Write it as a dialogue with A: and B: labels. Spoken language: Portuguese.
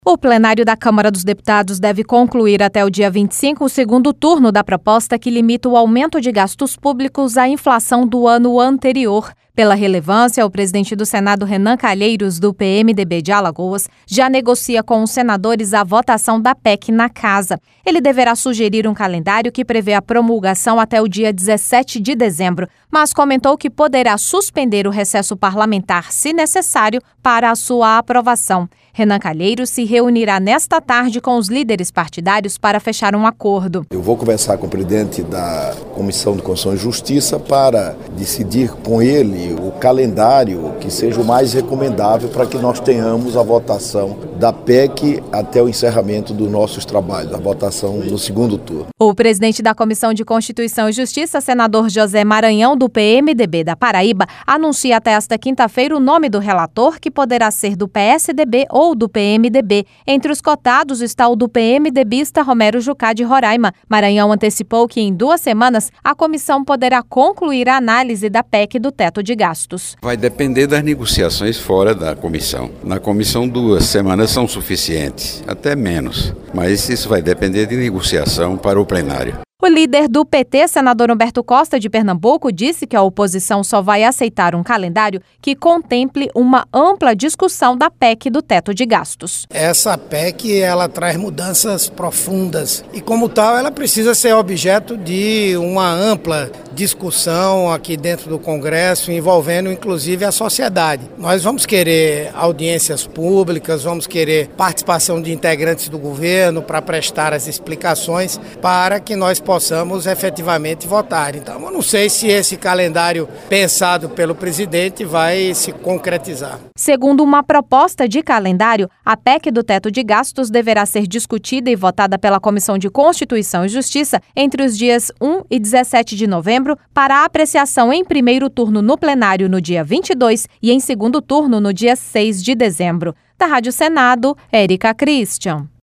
A: O plenário da Câmara dos Deputados deve concluir até o dia 25 o segundo turno da proposta que limita o aumento de gastos públicos à inflação do ano anterior. Pela relevância, o presidente do Senado, Renan Calheiros, do PMDB de Alagoas, já negocia com os senadores a votação da PEC na Casa. Ele deverá sugerir um calendário que prevê a promulgação até o dia 17 de dezembro, mas comentou que poderá suspender o recesso parlamentar, se necessário, para a sua aprovação. Renan Calheiros se reunirá nesta tarde com os líderes partidários para fechar um acordo.
B: Eu vou conversar com o presidente da Comissão de Constituição e Justiça para decidir com ele o calendário que seja o mais recomendável para que nós tenhamos a votação da PEC até o encerramento dos nossos trabalhos, a votação no segundo turno.
A: O presidente da Comissão de Constituição e Justiça, senador José Maranhão, do PMDB da Paraíba, anuncia até esta quinta-feira o nome do relator, que poderá ser do PSDB ou do PMDB. Entre os cotados está o do PMDBista Romero Jucá, de Roraima. Maranhão antecipou que em 2 semanas a comissão poderá concluir a análise da PEC do teto de gastos.
C: Vai depender das negociações fora da comissão. Na comissão 2 semanas são suficientes, até menos, mas isso vai depender de negociação para o plenário.
A: O líder do PT, senador Humberto Costa, de Pernambuco, disse que a oposição só vai aceitar um calendário que contemple uma ampla discussão da PEC do teto de gastos.
D: Essa PEC, ela traz mudanças profundas e, como tal, ela precisa ser objeto de uma ampla discussão aqui dentro do Congresso, envolvendo inclusive a sociedade. Nós vamos querer audiências públicas, vamos querer participação de integrantes do governo para prestar as explicações para que nós possamos efetivamente votar. Então, eu não sei se esse calendário pensado pelo presidente vai se concretizar.
A: Segundo uma proposta de calendário, a PEC do teto de gastos deverá ser discutida e votada pela Comissão de Constituição e Justiça entre os dias 1 e 17 de novembro, para apreciação em primeiro turno no plenário no dia 22 e em segundo turno no dia 6 de dezembro. Da Rádio Senado, Érica Christian.